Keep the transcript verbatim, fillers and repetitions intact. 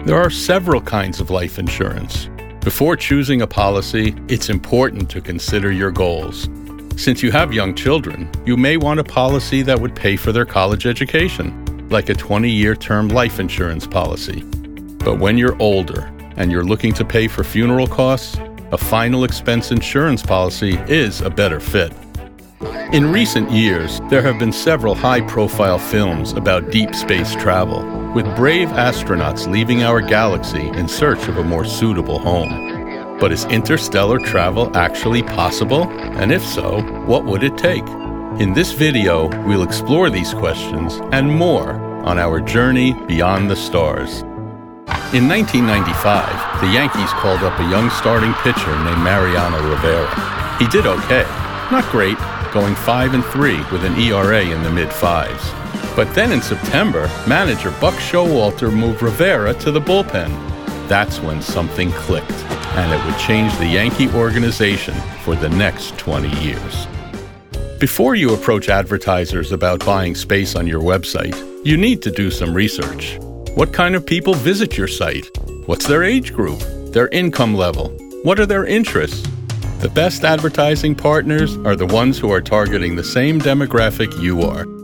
There are several kinds of life insurance. Before choosing a policy, it's important to consider your goals. Since you have young children, you may want a policy that would pay for their college education, like a twenty-year term life insurance policy. But when you're older and you're looking to pay for funeral costs, a final expense insurance policy is a better fit. In recent years, there have been several high-profile films about deep space travel, with brave astronauts leaving our galaxy in search of a more suitable home. But is interstellar travel actually possible? And if so, what would it take? In this video, we'll explore these questions and more on our journey beyond the stars. In nineteen ninety-five, the Yankees called up a young starting pitcher named Mariano Rivera. He did okay. Not great, going five and three with an E R A in the mid-fives. But then in September, manager Buck Showalter moved Rivera to the bullpen. That's when something clicked, and it would change the Yankee organization for the next twenty years. Before you approach advertisers about buying space on your website, you need to do some research. What kind of people visit your site? What's their age group? Their income level? What are their interests? The best advertising partners are the ones who are targeting the same demographic you are.